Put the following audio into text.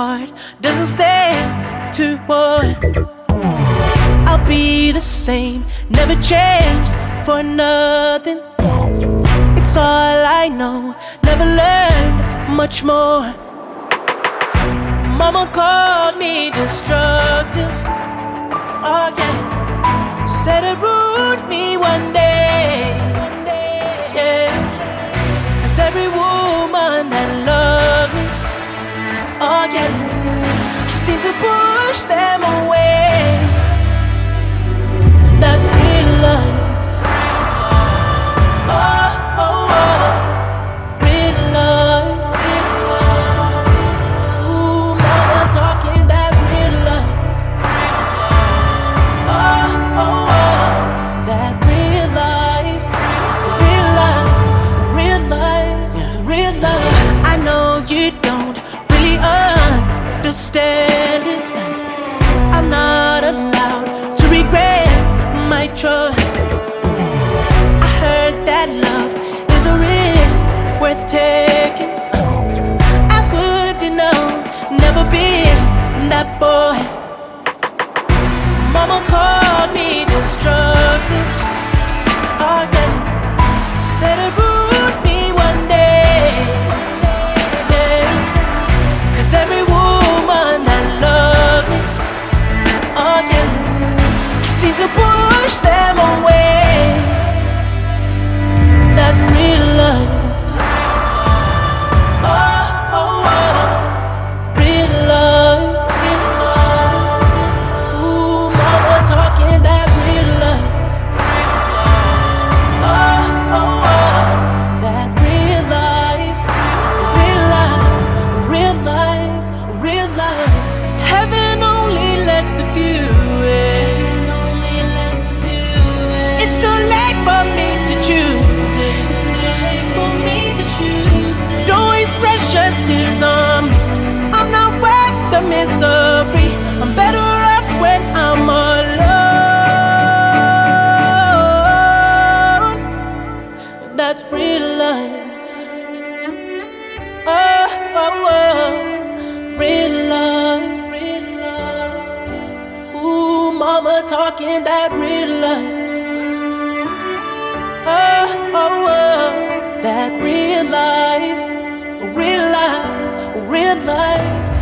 heart doesn't stand to war. I'll be the same, never changed for nothing. It's all I know, never learned much more. Mama called me destructive, oh yeah. Said it ruined me one day, yeah. 'Cause every woman that loved me, oh yeah, I seem to push them away. That's real love. Oh, oh, oh. Real love, real love. Ooh, mama talking that real love. Oh, oh, oh. That real life, real life, real life, real life. I know you don't really understand it. I'm not allowed to regret my choice. I heard that love is a risk worth taking. I wouldn't know, never been that boy. Mama called me destructive, oh yeah. Said it ruined me one day, yeah. 'Cause every woman that loved me, oh yeah, I seem to push them away. That's real love. Oh, oh, oh. Real love, real love. Ooh, mama talking that real love. Oh, oh, oh. That real life, real life, real life, real life. Heaven only lets a few in. It's too late for me to choose it. It's too late for me to choose it. Don't waste precious tears on me. I'm not worth the misery. I'm better off when I'm alone. That's real life. Oh, oh, oh. Real love, real love. Ooh, mama talking that real love. Oh, oh, oh. That real life, real life, real life.